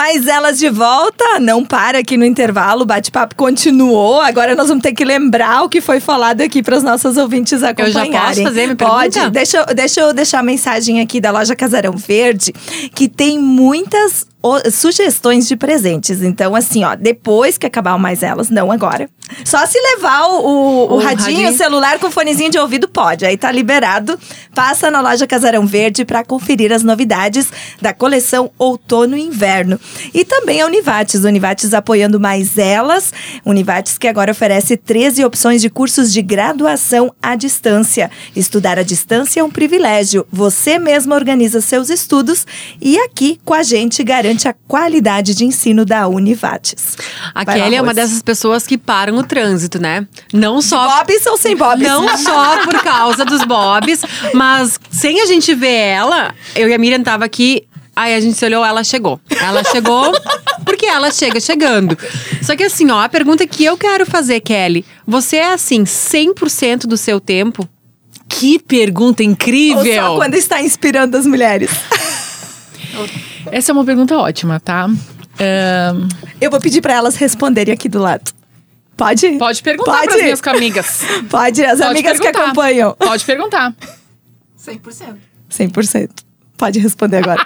Mas elas de volta, não para aqui no intervalo, o bate-papo continuou. Agora nós vamos ter que lembrar o que foi falado aqui para os nossos ouvintes acompanharem. Eu já posso fazer minha pergunta? Pode, deixa eu deixar a mensagem aqui da loja Casarão Verde, que tem muitas sugestões de presentes. Então, assim, ó, depois que acabar o Mais Elas, não agora. Só se levar o radinho, o celular com fonezinho de ouvido, pode. Aí tá liberado. Passa na loja Casarão Verde para conferir as novidades da coleção Outono e Inverno. E também a Univates apoiando Mais Elas. Univates que agora oferece 13 opções de cursos de graduação à distância. Estudar à distância é um privilégio. Você mesmo organiza seus estudos e aqui com a gente garante a qualidade de ensino da Univates. A Kelly é uma dessas pessoas que param o trânsito, né? Não só… De bobs ou sem bobs? Não só por causa dos bobs, mas sem a gente ver ela, eu e a Miriam tava aqui… Aí a gente se olhou, ela chegou. Ela chegou porque ela chega chegando. Só que assim, ó, a pergunta que eu quero fazer, Kelly. Você é assim, 100% do seu tempo? Que pergunta incrível! Ou só quando está inspirando as mulheres? Essa é uma pergunta ótima, tá? Eu vou pedir para elas responderem aqui do lado. Pode? Pode perguntar para as minhas amigas. Pode, as amigas que acompanham. Pode perguntar. 100%. 100%. Pode responder agora.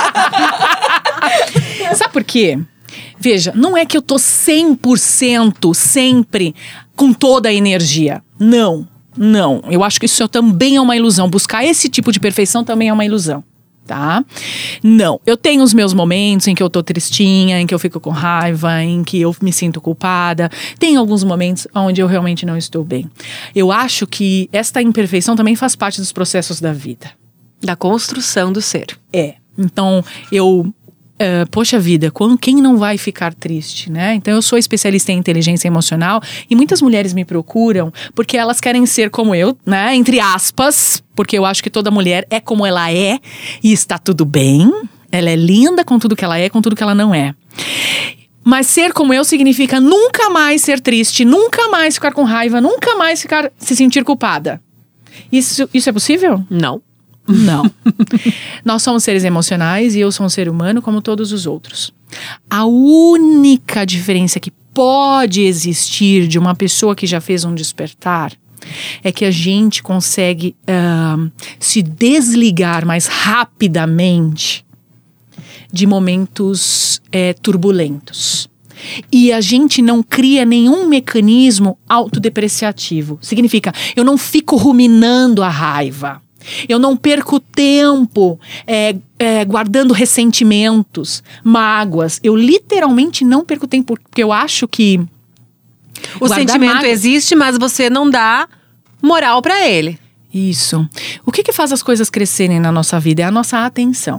Sabe por quê? Veja, não é que eu tô 100% sempre com toda a energia. Não. Eu acho que isso também é uma ilusão. Buscar esse tipo de perfeição também é uma ilusão. Tá? Não, eu tenho os meus momentos em que eu tô tristinha, em que eu fico com raiva, em que eu me sinto culpada. Tem alguns momentos onde eu realmente não estou bem. Eu acho que esta imperfeição também faz parte dos processos da vida. Da construção do ser. Então, poxa vida, quem não vai ficar triste, né? Então eu sou especialista em inteligência emocional e muitas mulheres me procuram porque elas querem ser como eu, né? Entre aspas, porque eu acho que toda mulher é como ela é e está tudo bem. Ela é linda com tudo que ela é, com tudo que ela não é. Mas ser como eu significa nunca mais ser triste, nunca mais ficar com raiva, nunca mais se sentir culpada. Isso é possível? Não. Nós somos seres emocionais e eu sou um ser humano como todos os outros. A única diferença que pode existir de uma pessoa que já fez um despertar é que a gente consegue se desligar mais rapidamente de momentos turbulentos. E a gente não cria nenhum mecanismo autodepreciativo. Significa, eu não fico ruminando a raiva. Eu não perco tempo guardando ressentimentos, mágoas. Eu literalmente não perco tempo, porque eu acho que o sentimento existe, mas você não dá moral pra ele. Isso. O que faz as coisas crescerem na nossa vida é a nossa atenção.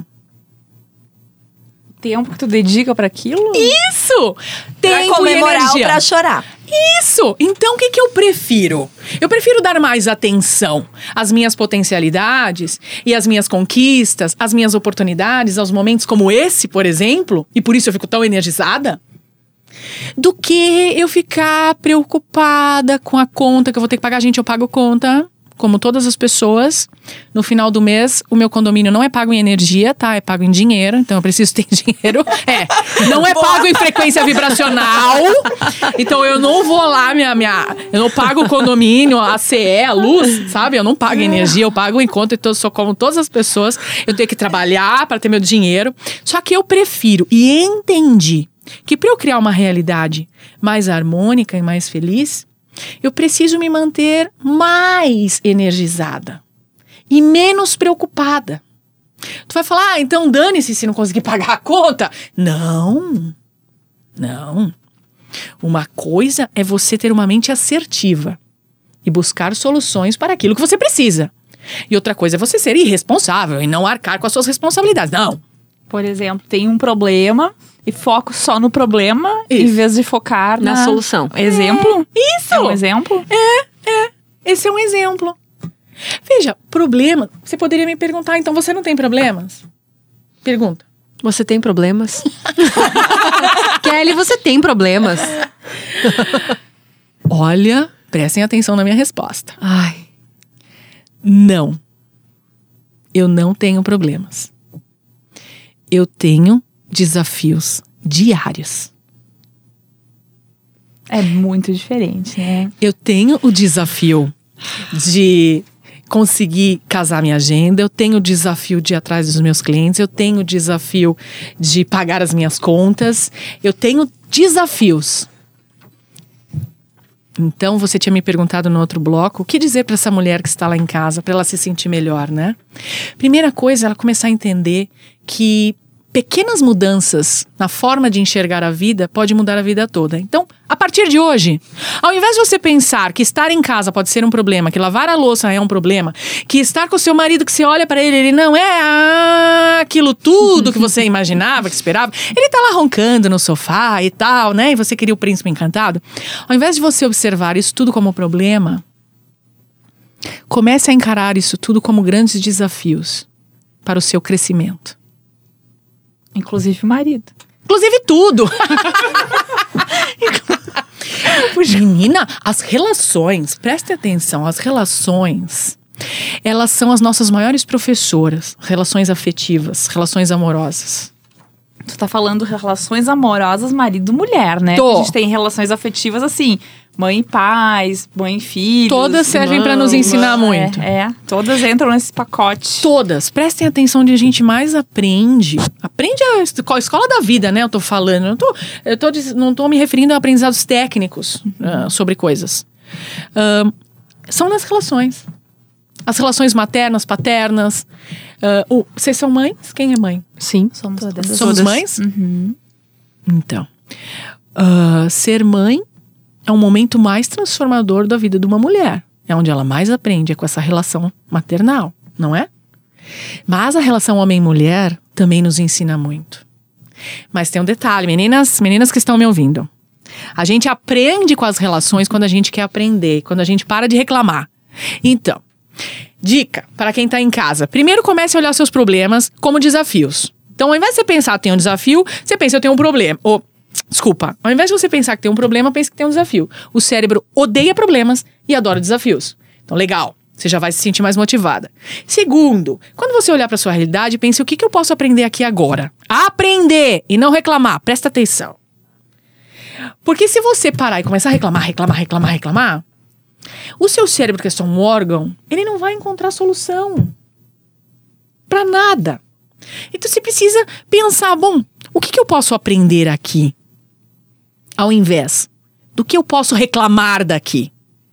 Tempo que tu dedica pra aquilo? Isso! Tempo pra comemorar e energia. Ou pra chorar. Isso! Então, o que eu prefiro? Eu prefiro dar mais atenção às minhas potencialidades e às minhas conquistas, às minhas oportunidades, aos momentos como esse, por exemplo, e por isso eu fico tão energizada, do que eu ficar preocupada com a conta que eu vou ter que pagar. Gente, eu pago conta, como todas as pessoas. No final do mês, o meu condomínio não é pago em energia, tá? É pago em dinheiro, então eu preciso ter dinheiro. Não é pago em frequência vibracional. Então eu não vou lá, eu não pago o condomínio, a CE, a luz, sabe? Eu não pago energia, eu pago em conta, então eu sou como todas as pessoas. Eu tenho que trabalhar para ter meu dinheiro. Só que eu prefiro e entendi que para eu criar uma realidade mais harmônica e mais feliz, eu preciso me manter mais energizada e menos preocupada. Tu vai falar, então dane-se se não conseguir pagar a conta. Não. Uma coisa é você ter uma mente assertiva e buscar soluções para aquilo que você precisa. E outra coisa é você ser irresponsável e não arcar com as suas responsabilidades. Não. Por exemplo, tem um problema e foco só no problema em vez de focar na solução. Exemplo? Isso! É um exemplo? Esse é um exemplo. Veja, problema. Você poderia me perguntar, então você não tem problemas? Pergunta. Você tem problemas? Kelly, você tem problemas? Olha, prestem atenção na minha resposta. Ai. Não. Eu não tenho problemas. Eu tenho desafios diários. É muito diferente, né? Eu tenho o desafio de conseguir casar minha agenda, eu tenho o desafio de ir atrás dos meus clientes, eu tenho o desafio de pagar as minhas contas, eu tenho desafios. Então, você tinha me perguntado no outro bloco, o que dizer para essa mulher que está lá em casa, para ela se sentir melhor, né? Primeira coisa, ela começar a entender que pequenas mudanças na forma de enxergar a vida pode mudar a vida toda. Então, a partir de hoje, ao invés de você pensar que estar em casa pode ser um problema, que lavar a louça é um problema, que estar com o seu marido, que você olha para ele não é aquilo tudo que você imaginava, que esperava, ele tá lá roncando no sofá e tal, né? E você queria o príncipe encantado. Ao invés de você observar isso tudo como problema, comece a encarar isso tudo como grandes desafios para o seu crescimento. Inclusive o marido. Inclusive tudo. Menina, as relações, preste atenção, as relações, elas são as nossas maiores professoras. Relações afetivas, relações amorosas. Tu tá falando relações amorosas marido-mulher, né? Tô. A gente tem relações afetivas assim, mãe e pais, mãe e filhos. Todas servem pra nos ensinar muito. Todas entram nesse pacote. Todas. Prestem atenção onde a gente mais aprende. Aprende a escola da vida, né? Eu tô falando. Não tô me referindo a aprendizados técnicos sobre coisas. São nas relações. As relações maternas, paternas. Vocês são mães? Quem é mãe? Sim. Somos todas. Somos mães? Uhum. Então, ser mãe é um momento mais transformador da vida de uma mulher. É onde ela mais aprende, é com essa relação maternal, não é? Mas a relação homem-mulher também nos ensina muito. Mas tem um detalhe, meninas que estão me ouvindo. A gente aprende com as relações quando a gente quer aprender, quando a gente para de reclamar. Então, dica para quem tá em casa. Primeiro comece a olhar seus problemas como desafios. Então, ao invés de você pensar que tem um desafio, você pensa, eu tenho um problema. Desculpa, ao invés de você pensar que tem um problema, pense que tem um desafio. O cérebro odeia problemas e adora desafios. Então, legal, você já vai se sentir mais motivada. Segundo, quando você olhar para sua realidade, pense o que eu posso aprender aqui agora. Aprender e não reclamar, presta atenção. Porque se você parar e começar a reclamar, o seu cérebro, que é só um órgão, ele não vai encontrar solução para nada. Então você precisa pensar, bom, o que eu posso aprender aqui? Ao invés do que eu posso reclamar daqui.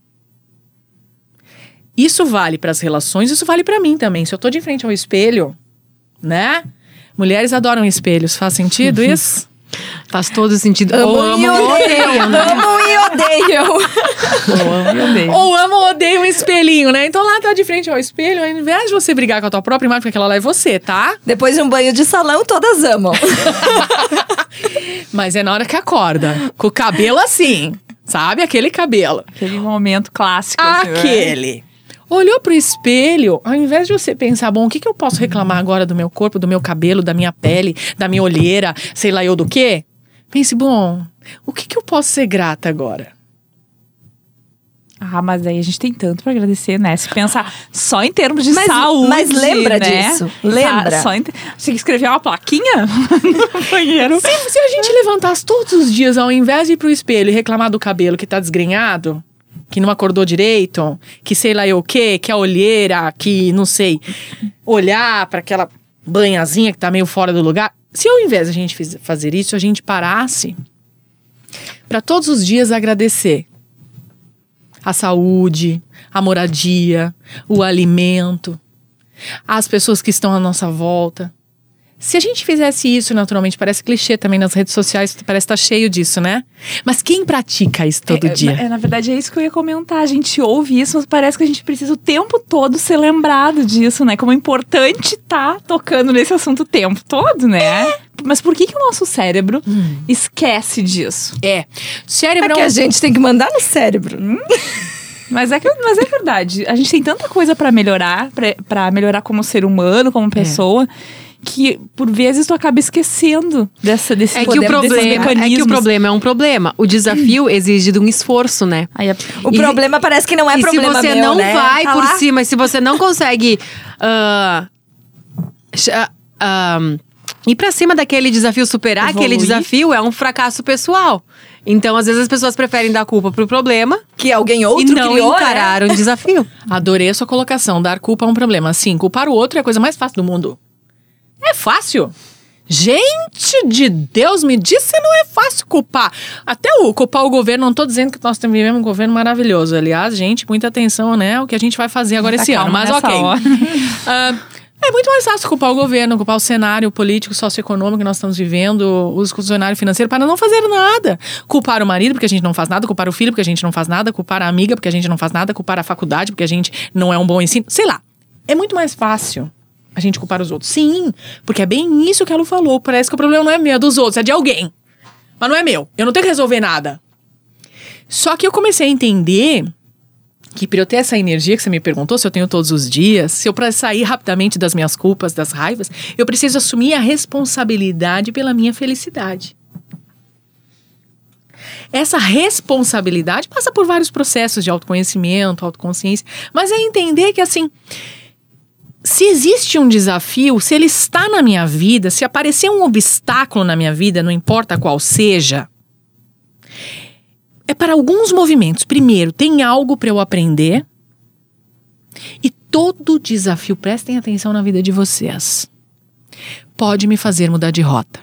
Isso vale para as relações, isso vale para mim também. Se eu tô de frente ao espelho, né? Mulheres adoram espelhos, faz sentido isso? Faz todo sentido. Amam e odeiam, né? Amam e odeiam. Ou amam ou odeiam um espelhinho, né? Então lá tá de frente ao espelho, ao invés de você brigar com a tua própria imagem, porque aquela lá é você, tá? Depois de um banho de salão, todas amam. Mas é na hora que acorda, com o cabelo assim, sabe? Aquele cabelo. Aquele momento clássico. Assim, né? Aquele. Olhou pro espelho, ao invés de você pensar, bom, o que eu posso reclamar agora do meu corpo, do meu cabelo, da minha pele, da minha olheira, sei lá eu do quê? Pense, bom, o que eu posso ser grata agora? Ah, mas aí a gente tem tanto pra agradecer, né? Se pensar só em termos de saúde, mas lembra né? disso. Lembra. Você tem que escrever uma plaquinha no banheiro. Se a gente levantasse todos os dias, ao invés de ir pro espelho e reclamar do cabelo que tá desgrenhado, que não acordou direito, que sei lá eu o quê, que a olheira, que não sei, olhar pra aquela banhazinha que tá meio fora do lugar. Se ao invés de a gente fazer isso, a gente parasse pra todos os dias agradecer a saúde, a moradia, o alimento, as pessoas que estão à nossa volta. Se a gente fizesse isso naturalmente, parece clichê também nas redes sociais, parece estar cheio disso, né? Mas quem pratica isso todo dia? Na verdade, é isso que eu ia comentar. A gente ouve isso, mas parece que a gente precisa o tempo todo ser lembrado disso, né? Como é importante tá tocando nesse assunto o tempo todo, né? Mas por que o nosso cérebro esquece disso? Cérebro É que a gente tem que mandar no cérebro. Mas é verdade. A gente tem tanta coisa pra melhorar, pra melhorar como ser humano, como pessoa, que por vezes tu acaba esquecendo desse poder, desses mecanismos. É que o problema é um problema. O desafio exige de um esforço, né? O problema parece que não é problema se você meu, não né? vai Tá por lá. cima, se você não consegue ir pra cima daquele desafio, superar aquele Evoluir. desafio é um fracasso pessoal. Então, às vezes, as pessoas preferem dar culpa pro problema Que alguém outro e não criou, encarar um desafio. Adorei a sua colocação, dar culpa a um problema. Sim, culpar o outro é a coisa mais fácil do mundo. É fácil. Gente de Deus, me diz se não é fácil culpar. Até culpar o governo, não tô dizendo que nós vivemos um governo maravilhoso. Aliás, gente, muita atenção, né? O que a gente vai fazer agora Muita esse ano. calma Mas nessa ok. hora. É muito mais fácil culpar o governo, culpar o cenário político, socioeconômico que nós estamos vivendo, o cenário financeiro, para não fazer nada. Culpar o marido porque a gente não faz nada, culpar o filho porque a gente não faz nada, culpar a amiga porque a gente não faz nada, culpar a faculdade porque a gente não é um bom ensino. Sei lá. É muito mais fácil a gente culpar os outros. Sim, porque é bem isso que ela falou. Parece que o problema não é meu, é dos outros, é de alguém. Mas não é meu. Eu não tenho que resolver nada. Só que eu comecei a entender que para eu ter essa energia que você me perguntou, se eu tenho todos os dias, se eu para sair rapidamente das minhas culpas, das raivas, eu preciso assumir a responsabilidade pela minha felicidade. Essa responsabilidade passa por vários processos de autoconhecimento, autoconsciência, mas é entender que assim, se existe um desafio, se ele está na minha vida, se aparecer um obstáculo na minha vida, não importa qual seja, é para alguns movimentos. Primeiro, tem algo para eu aprender. E todo desafio, prestem atenção na vida de vocês, pode me fazer mudar de rota.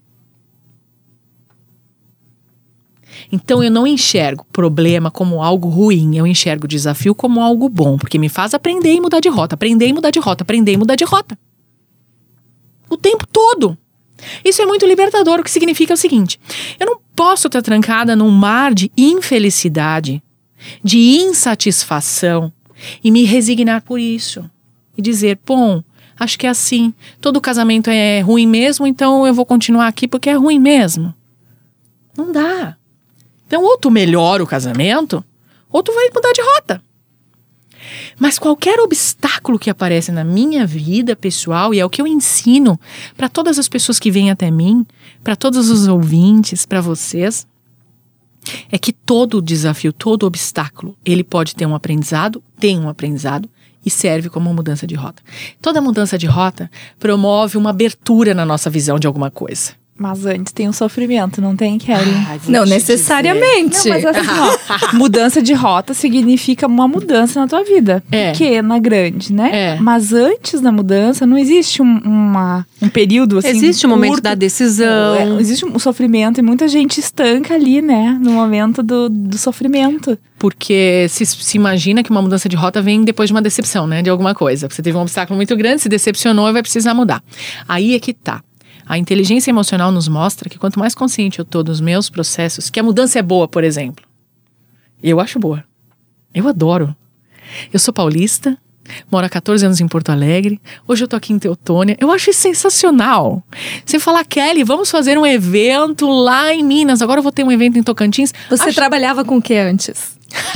Então eu não enxergo problema como algo ruim, eu enxergo desafio como algo bom, porque me faz aprender e mudar de rota, aprender e mudar de rota, aprender e mudar de rota. O tempo todo. Isso é muito libertador, o que significa o seguinte: eu não posso estar trancada num mar de infelicidade, de insatisfação e me resignar por isso. E dizer, bom, acho que é assim, todo casamento é ruim mesmo, então eu vou continuar aqui porque é ruim mesmo. Não dá. Então ou tu melhora o casamento, ou tu vai mudar de rota. Mas qualquer obstáculo que aparece na minha vida pessoal, e é o que eu ensino para todas as pessoas que vêm até mim, para todos os ouvintes, para vocês, é que todo desafio, todo obstáculo, ele pode ter um aprendizado, tem um aprendizado e serve como mudança de rota. Toda mudança de rota promove uma abertura na nossa visão de alguma coisa. Mas antes tem um sofrimento, não tem, Kelly? Não necessariamente. Não, mas assim, ó, mudança de rota significa uma mudança na tua vida. É. Pequena, grande, né? É. Mas antes da mudança, não existe um período assim. Existe o momento curto. da decisão. Existe um sofrimento e muita gente estanca ali, né? No momento do sofrimento. Porque se imagina que uma mudança de rota vem depois de uma decepção, né? De alguma coisa. Você teve um obstáculo muito grande, se decepcionou e vai precisar mudar. Aí é que tá. A inteligência emocional nos mostra que quanto mais consciente eu tô dos meus processos, que a mudança é boa, por exemplo. Eu acho boa. Eu adoro. Eu sou paulista, moro há 14 anos em Porto Alegre, hoje eu tô aqui em Teutônia. Eu acho isso sensacional. Você fala, Kelly, vamos fazer um evento lá em Minas, agora eu vou ter um evento em Tocantins. Você trabalhava com o que antes?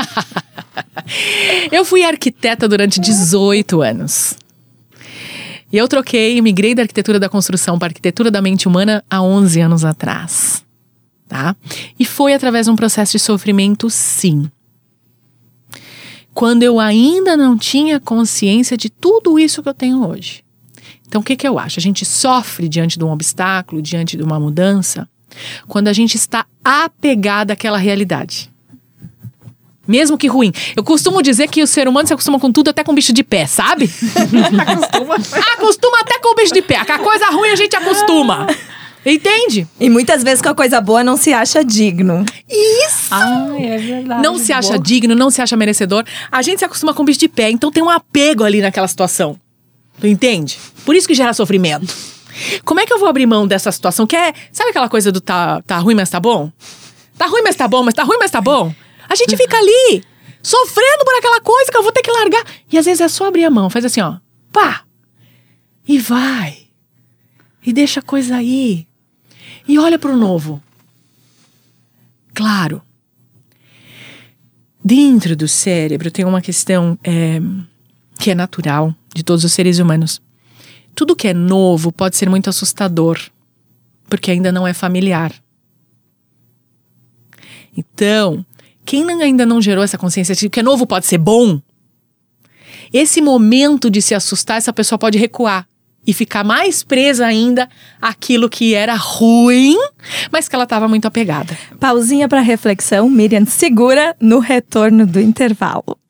Eu fui arquiteta durante 18 anos. E eu migrei da arquitetura da construção para a arquitetura da mente humana há 11 anos atrás, tá? E foi através de um processo de sofrimento, sim. Quando eu ainda não tinha consciência de tudo isso que eu tenho hoje. Então, o que eu acho? A gente sofre diante de um obstáculo, diante de uma mudança, quando a gente está apegado àquela realidade. Mesmo que ruim. Eu costumo dizer que o ser humano se acostuma com tudo, até com bicho de pé, sabe? Acostuma até com o bicho de pé. Com a coisa ruim a gente acostuma. Entende? E muitas vezes com a coisa boa não se acha digno. Isso! É verdade. Não se acha digno, não se acha merecedor. A gente se acostuma com o bicho de pé, então tem um apego ali naquela situação. Tu entende? Por isso que gera sofrimento. Como é que eu vou abrir mão dessa situação? Que é, sabe aquela coisa do tá ruim, mas tá bom? Tá ruim, mas tá bom, mas tá ruim, mas tá bom? A gente fica ali, sofrendo por aquela coisa que eu vou ter que largar. E às vezes é só abrir a mão, faz assim, ó. Pá! E vai. E deixa a coisa aí. E olha pro novo. Claro. Dentro do cérebro tem uma questão que é natural de todos os seres humanos. Tudo que é novo pode ser muito assustador, porque ainda não é familiar. Então, quem ainda não gerou essa consciência de que é novo pode ser bom, esse momento de se assustar, essa pessoa pode recuar. e ficar mais presa ainda àquilo que era ruim, mas que ela estava muito apegada. Pausinha para reflexão, Miriam, segura no retorno do intervalo.